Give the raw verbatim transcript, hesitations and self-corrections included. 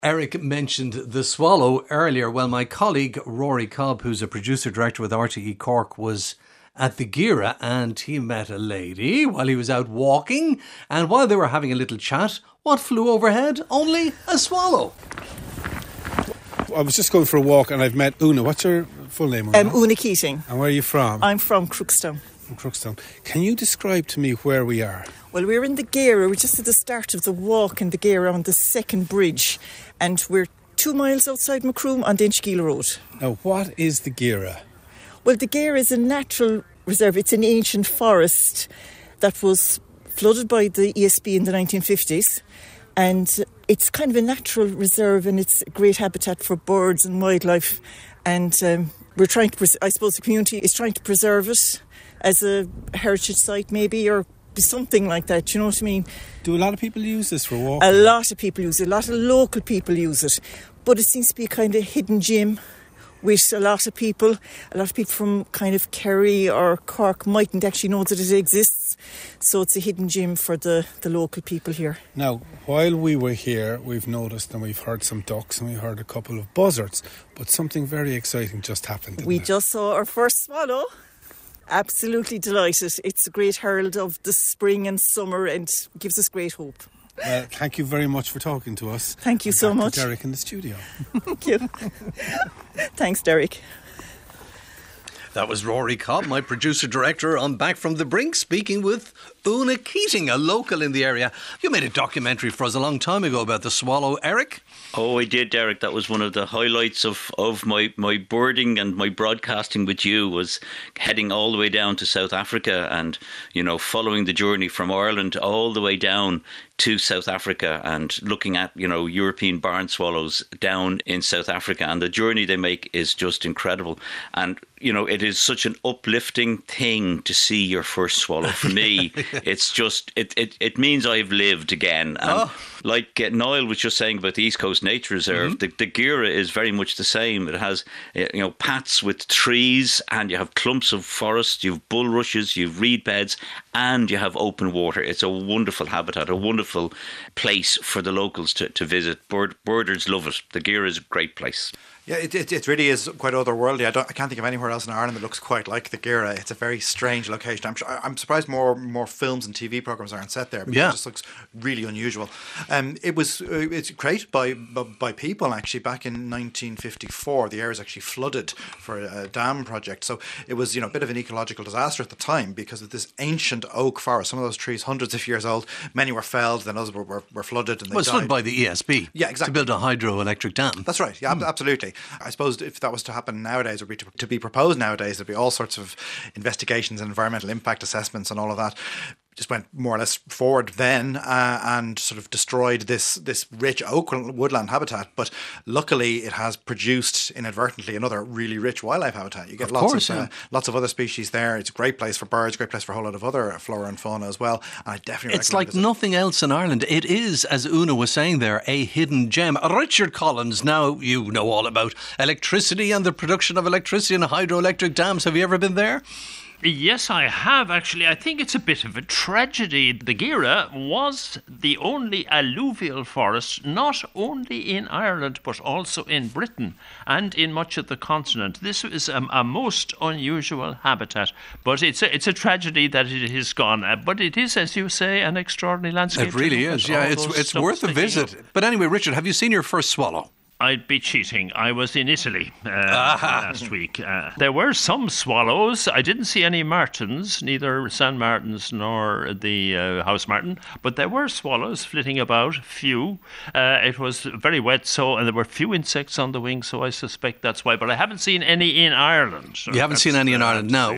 Eric mentioned the swallow earlier. Well, my colleague Rory Cobb, who's a producer-director with R T E Cork, was at the Gira and he met a lady while he was out walking. And while they were having a little chat, what flew overhead? Only a swallow. I was just going for a walk and I've met Una. What's your full name? Una? Um, Una Keating. And where are you from? I'm from Crookstown. From Crookstown. Can you describe to me where we are? Well, we're in the Gira. We're just at the start of the walk in the Gira on the second bridge. And we're two miles outside Macroom on the Inchigeelagh Road. Now, what is the Gira? Well, the Gira is a natural reserve. It's an ancient forest that was flooded by the E S B in the nineteen fifties. And it's kind of a natural reserve and it's a great habitat for birds and wildlife. And um, we're trying to, pres- I suppose the community is trying to preserve it as a heritage site maybe, or something like that, you know what I mean? Do a lot of people use this for walking? A lot of people use it. A lot of local people use it. But it seems to be a kind of hidden gem with a lot of people. A lot of people from kind of Kerry or Cork mightn't actually know that it exists. So it's a hidden gem for the, the local people here. Now, while we were here, we've noticed and we've heard some ducks and we heard a couple of buzzards. But something very exciting just happened, didn't We it? just saw our first swallow. Absolutely delighted. It's a great herald of the spring and summer and gives us great hope. Well, thank you very much for talking to us. Thank you and so back much. to Derek in the studio. Thank you. Thanks, Derek. That was Rory Cobb, my producer-director on Back from the Brink, speaking with Una Keating, a local in the area. You made a documentary for us a long time ago about the swallow, Eric. Oh, I did, Derek. That was one of the highlights of, of my, my birding and my broadcasting with you, was heading all the way down to South Africa and, you know, following the journey from Ireland all the way down to South Africa and looking at, you know, European barn swallows down in South Africa. And the journey they make is just incredible. And, you know, it is such an uplifting thing to see your first swallow. For me, it's just, it, it, it means I've lived again. And oh. like uh, Niall was just saying about the East Coast Nature Reserve, mm-hmm. the, the Gira is very much the same. It has, uh, you know, paths with trees and you have clumps of forest, you have bulrushes, you have reed beds, and you have open water. It's a wonderful habitat, a wonderful place for the locals to, to visit. Bird, birders love it. The Gira is a great place. Yeah, it, it it really is quite otherworldly. I don't, I can't think of anywhere else in Ireland that looks quite like the Gira. It's a very strange location. I'm sure, I'm surprised more more films and T V programs aren't set there because yeah. it just looks really unusual. Um, it was uh, it's created by, by by people actually back in nineteen fifty-four. The area was actually flooded for a dam project, so it was, you know, a bit of an ecological disaster at the time because of this ancient oak forest. Some of those trees, hundreds of years old. Many were felled, then others were, were, were flooded and they well, it's died. flooded by the E S B. Yeah, exactly. To build a hydroelectric dam. That's right. Yeah, mm. absolutely. I suppose if that was to happen nowadays, or be to, to be proposed nowadays, there'd be all sorts of investigations and environmental impact assessments and all of that. Just went more or less forward then uh, and sort of destroyed this this rich oak woodland habitat. But luckily, it has produced inadvertently another really rich wildlife habitat. You get of lots course, of yeah. uh, lots of other species there. It's a great place for birds, great place for a whole lot of other flora and fauna as well. And I definitely it's like visit. nothing else in Ireland. It is, as Una was saying there, a hidden gem. Richard Collins, now you know all about electricity and the production of electricity in hydroelectric dams. Have you ever been there? Yes, I have, actually. I think it's a bit of a tragedy. The Gira was the only alluvial forest, not only in Ireland, but also in Britain and in much of the continent. This is a, a most unusual habitat, but it's a, it's a tragedy that it is gone. Uh, but it is, as you say, an extraordinary landscape. It really is, yeah. It's, it's worth a visit. But anyway, Richard, have you seen your first swallow? I'd be cheating. I was in Italy uh, last week. Uh, there were some swallows. I didn't see any martins, neither San Martins nor the uh, house martin, but there were swallows flitting about, few. Uh, it was very wet, so and there were few insects on the wing, so I suspect that's why. But I haven't seen any in Ireland. So you haven't seen any in Ireland, no.